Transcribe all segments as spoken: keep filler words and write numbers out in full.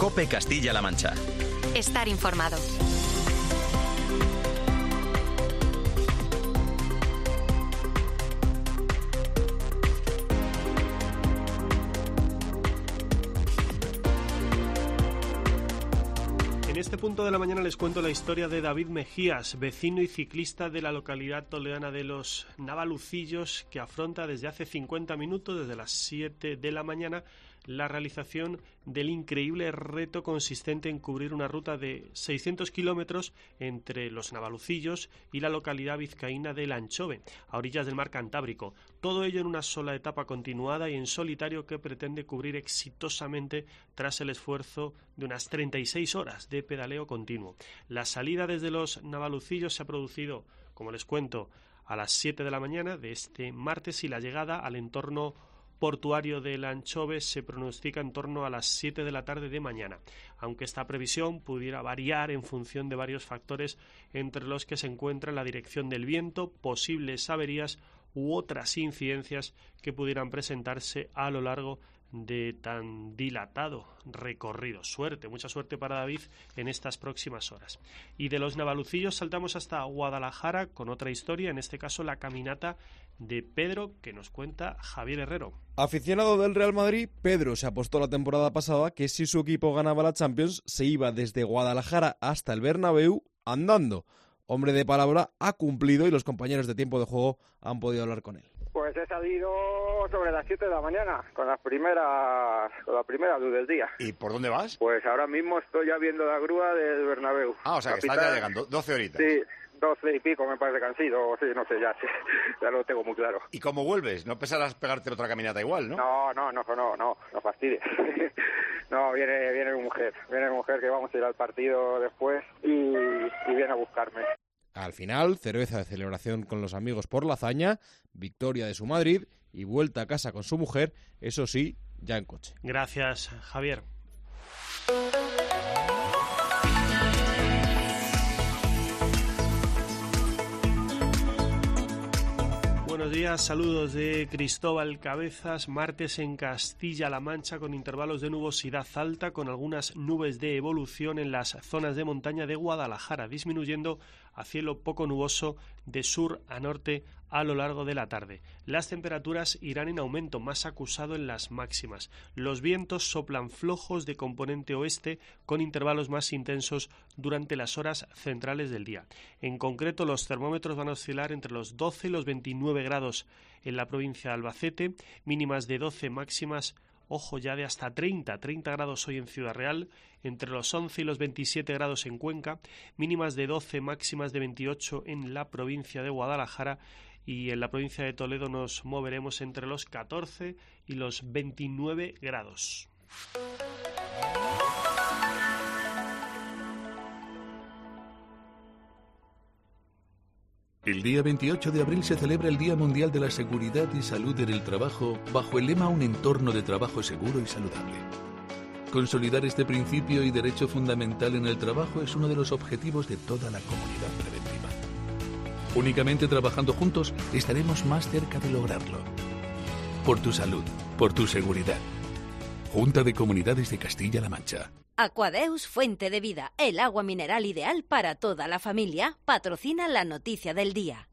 COPE Castilla-La Mancha. Estar informado. En este punto de la mañana les cuento la historia de David Mejías, vecino y ciclista de la localidad toledana de Los Navalucillos, que afronta desde hace cincuenta minutos, desde las siete de la mañana, la realización del increíble reto consistente en cubrir una ruta de seiscientos kilómetros entre Los Navalucillos y la localidad vizcaína de La Anchove, a orillas del mar Cantábrico. Todo ello en una sola etapa continuada y en solitario que pretende cubrir exitosamente tras el esfuerzo de unas treinta y seis horas de pedaleo continuo. La salida desde Los Navalucillos se ha producido, como les cuento, a las siete de la mañana de este martes y la llegada al entorno portuario de La Anchove se pronostica en torno a las siete de la tarde de mañana, aunque esta previsión pudiera variar en función de varios factores, entre los que se encuentra la dirección del viento, posibles averías u otras incidencias que pudieran presentarse a lo largo de tan dilatado recorrido. Suerte, mucha suerte para David en estas próximas horas. Y de Los Navalucillos saltamos hasta Guadalajara con otra historia, en este caso la caminata de Pedro, que nos cuenta Javier Herrero. Aficionado del Real Madrid, Pedro se apostó la temporada pasada que si su equipo ganaba la Champions se iba desde Guadalajara hasta el Bernabéu andando. Hombre de palabra, ha cumplido y los compañeros de tiempo de juego han podido hablar con él. Pues he salido sobre las siete de la mañana, con las primeras, con la primera luz del día. ¿Y por dónde vas? Pues ahora mismo estoy ya viendo la grúa del Bernabéu. Ah, o sea, Capital, que estás ya llegando, doce horitas. Sí, doce y pico me parece que han sido, sí, no sé, ya, sí, ya lo tengo muy claro. ¿Y cómo vuelves? ¿No pensarás pegarte otra caminata igual, no? No, no, no, no, no, no fastidies. No, viene, viene mi mujer, viene mi mujer que vamos a ir al partido después y, y viene a buscarme. Al final, cerveza de celebración con los amigos por la hazaña, victoria de su Madrid y vuelta a casa con su mujer, eso sí, ya en coche. Gracias, Javier. Buenos días, saludos de Cristóbal Cabezas. Martes en Castilla-La Mancha con intervalos de nubosidad alta, con algunas nubes de evolución en las zonas de montaña de Guadalajara, disminuyendo a cielo poco nuboso de sur a norte a lo largo de la tarde. Las temperaturas irán en aumento, más acusado en las máximas. Los vientos soplan flojos de componente oeste con intervalos más intensos durante las horas centrales del día. En concreto, los termómetros van a oscilar entre los doce y los veintinueve grados en la provincia de Albacete, mínimas de doce, máximas, ojo, ya de hasta treinta, treinta grados hoy en Ciudad Real, entre los once y los veintisiete grados en Cuenca, mínimas de doce, máximas de veintiocho en la provincia de Guadalajara, y en la provincia de Toledo nos moveremos entre los catorce y los veintinueve grados. El día veintiocho de abril se celebra el Día Mundial de la Seguridad y Salud en el Trabajo bajo el lema Un entorno de trabajo seguro y saludable. Consolidar este principio y derecho fundamental en el trabajo es uno de los objetivos de toda la comunidad preventiva. Únicamente trabajando juntos estaremos más cerca de lograrlo. Por tu salud, por tu seguridad. Junta de Comunidades de Castilla-La Mancha. Aquadeus, fuente de vida, el agua mineral ideal para toda la familia, patrocina la noticia del día.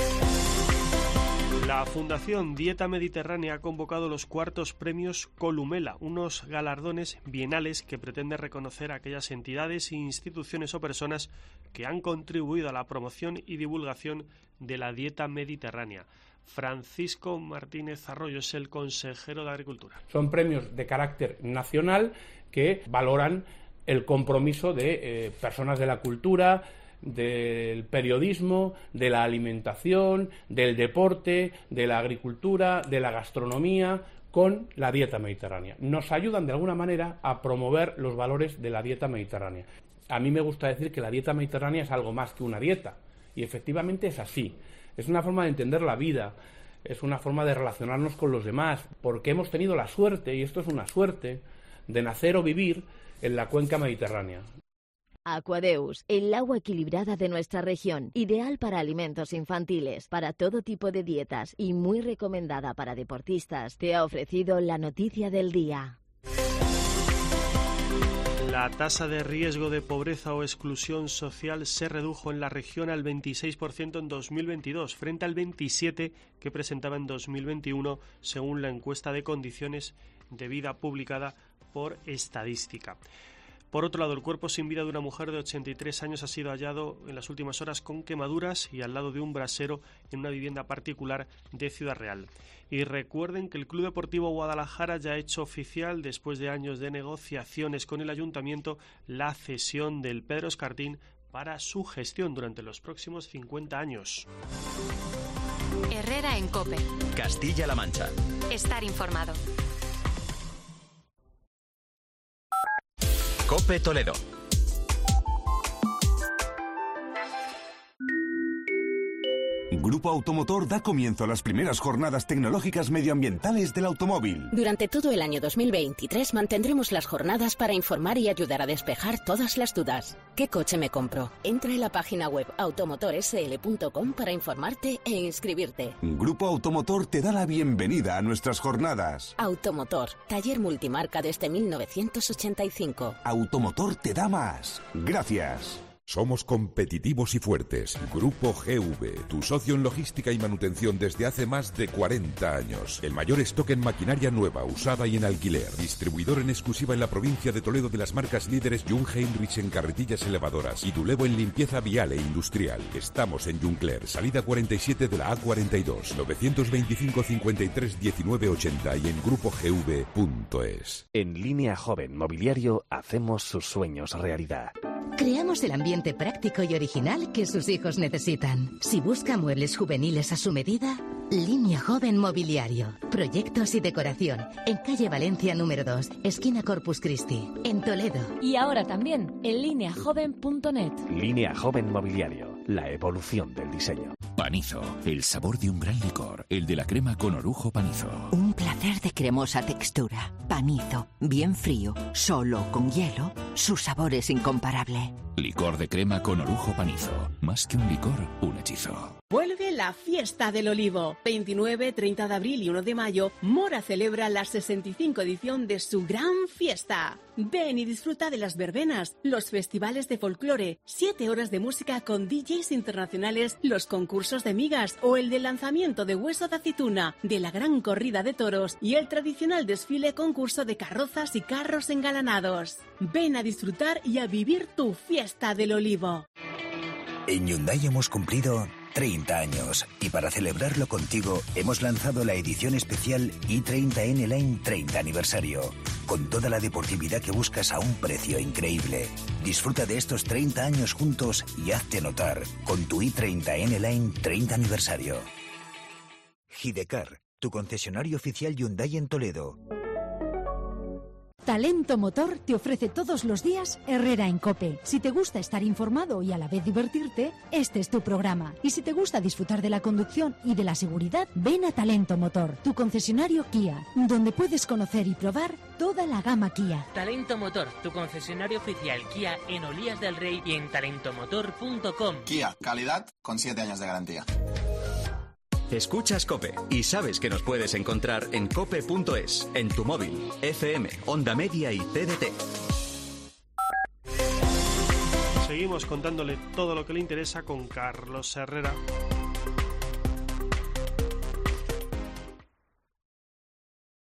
La Fundación Dieta Mediterránea ha convocado los cuartos premios Columela, unos galardones bienales que pretenden reconocer a aquellas entidades, instituciones o personas que han contribuido a la promoción y divulgación de la dieta mediterránea. Francisco Martínez Arroyo es el consejero de Agricultura. Son premios de carácter nacional que valoran el compromiso de eh, personas de la cultura, del periodismo, de la alimentación, del deporte, de la agricultura, de la gastronomía, con la dieta mediterránea. Nos ayudan de alguna manera a promover los valores de la dieta mediterránea. A mí me gusta decir que la dieta mediterránea es algo más que una dieta, y efectivamente es así. Es una forma de entender la vida, es una forma de relacionarnos con los demás, porque hemos tenido la suerte, y esto es una suerte, de nacer o vivir en la cuenca mediterránea. Aquadeus, el agua equilibrada de nuestra región, ideal para alimentos infantiles, para todo tipo de dietas y muy recomendada para deportistas, te ha ofrecido la noticia del día. La tasa de riesgo de pobreza o exclusión social se redujo en la región al veintiséis por ciento en dos mil veintidós, frente al veintisiete por ciento que presentaba en dos mil veintiuno, según la encuesta de condiciones de vida publicada por Estadística. Por otro lado, el cuerpo sin vida de una mujer de ochenta y tres años ha sido hallado en las últimas horas con quemaduras y al lado de un brasero en una vivienda particular de Ciudad Real. Y recuerden que el Club Deportivo Guadalajara ya ha hecho oficial, después de años de negociaciones con el Ayuntamiento, la cesión del Pedro Escartín para su gestión durante los próximos cincuenta años. Herrera en COPE. Castilla-La Mancha. Estar informado. COPE Toledo. Grupo Automotor da comienzo a las primeras jornadas tecnológicas medioambientales del automóvil. Durante todo el año dos mil veintitrés mantendremos las jornadas para informar y ayudar a despejar todas las dudas. ¿Qué coche me compro? Entra en la página web automotor s l punto com para informarte e inscribirte. Grupo Automotor te da la bienvenida a nuestras jornadas. Automotor, taller multimarca desde mil novecientos ochenta y cinco. Automotor te da más. Gracias. Somos competitivos y fuertes. Grupo G V, tu socio en logística y manutención desde hace más de cuarenta años. El mayor stock en maquinaria nueva, usada y en alquiler. Distribuidor en exclusiva en la provincia de Toledo de las marcas líderes Jung Heinrich en carretillas elevadoras y Dulevo en limpieza vial e industrial. Estamos en Juncler, salida cuarenta y siete de la A cuarenta y dos, novecientos veinticinco cincuenta y tres diecinueve ochenta y en grupo g v punto es. En Línea Joven Mobiliario hacemos sus sueños realidad. Creamos el ambiente práctico y original que sus hijos necesitan. Si busca muebles juveniles a su medida, Línea Joven Mobiliario. Proyectos y decoración. En calle Valencia número dos, esquina Corpus Christi, en Toledo. Y ahora también en línea joven punto net. Línea Joven Mobiliario. La evolución del diseño. Panizo. El sabor de un gran licor. El de la crema con orujo Panizo. Un placer de cremosa textura. Panizo. Bien frío. Solo con hielo. Su sabor es incomparable. Licor de crema con orujo Panizo. Más que un licor, un hechizo. Vuelve la Fiesta del Olivo. veintinueve, treinta de abril y uno de mayo, Mora celebra la sesenta y cinco edición de su gran fiesta. Ven y disfruta de las verbenas, los festivales de folclore, siete horas de música con D Js internacionales, los concursos de migas o el del lanzamiento de Hueso de Aceituna, de la gran corrida de toros y el tradicional desfile concurso de carrozas y carros engalanados. Ven a disfrutar y a vivir tu Fiesta del Olivo. En Hyundai hemos cumplido treinta años y para celebrarlo contigo hemos lanzado la edición especial i treinta N Line treinta aniversario, con toda la deportividad que buscas a un precio increíble. Disfruta de estos treinta años juntos y hazte notar con tu i treinta N Line treinta aniversario. Gidecar, tu concesionario oficial Hyundai en Toledo. Talento Motor te ofrece todos los días Herrera en COPE. Si te gusta estar informado y a la vez divertirte, este es tu programa. Y si te gusta disfrutar de la conducción y de la seguridad, ven a Talento Motor, tu concesionario Kia, donde puedes conocer y probar toda la gama Kia. Talento Motor, tu concesionario oficial Kia en Olías del Rey y en talento motor punto com. Kia, calidad con siete años de garantía. Escuchas COPE y sabes que nos puedes encontrar en cope punto es, en tu móvil, F M, Onda Media y T D T. Seguimos contándole todo lo que le interesa con Carlos Herrera.